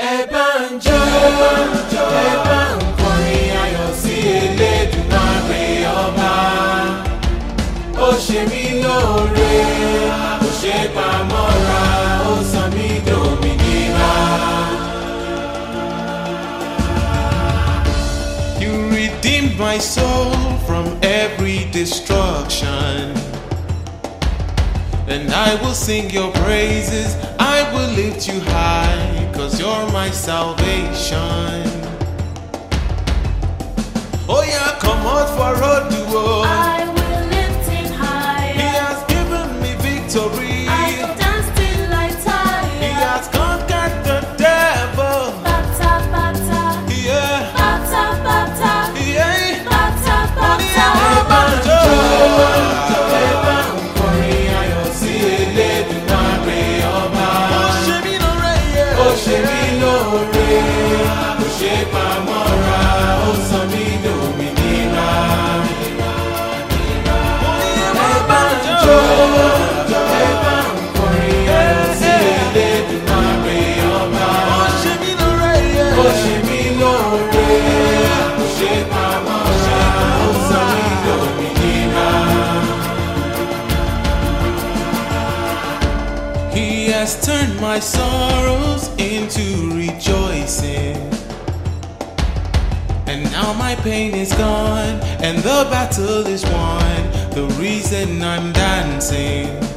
Ẹ bá ń jó, ẹ bá ń kọrin ayọ̀ sí Elédùmarè ọba. Ó ṣe mí lóore, ó ṣe pamọ́ra, ó sọ mí dòmìnira. You redeemed my soul from every destruction, and I will sing your praises, I will lift you high, 'cause you're my salvation. Oh yeah, come out for road to walk. I will lift him higher. He has given me victory. I will dance till I tire. He has conquered the devil. Bata, bata, Yeah, bata, bata, yeah. bata, bata. Ẹ bá ń jó, ẹ bá ń kọrin ayọ̀ sí Elédùmarè ọba. Ó ṣe mí lóore, ó ṣe mí lóore, ó ṣe pamọ́ra, ó sọ mí dòmìnira. Ẹ bá ń jó, ẹ bá ń kọrin ayọ̀ sí Elédùmarè ọba. Ó ṣe mí lóore, ó ṣe mí lóore, ó ṣe pamọ́ra, ó sọ mí dòmìnira. He has turned my sorrows into rejoicing, and now my pain is gone and the battle is won. The reason I'm dancing